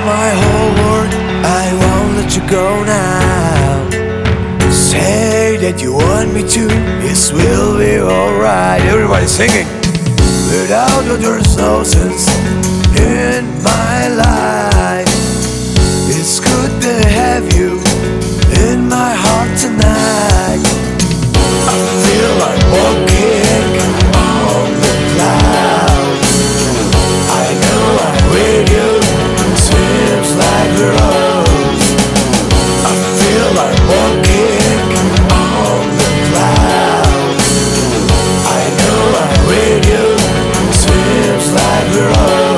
my whole world, I won't let you go now. Say that you want me to, yes, we'll be alright. Everybody singing. Without you there's no sense in my life. It's good to have you in my heart tonight. I feel like walking on the clouds. I know I'm with you, seems like a rose. I feel like walking on the clouds. I know I'm with you, seems like a rose.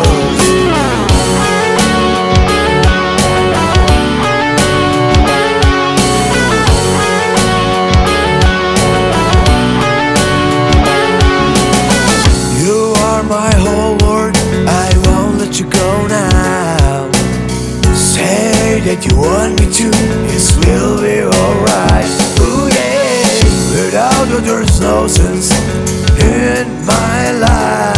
My whole world, I won't let you go now. Say that you want me to, yes, we'll be alright. Ooh yeah. Without you there's no sense in my life.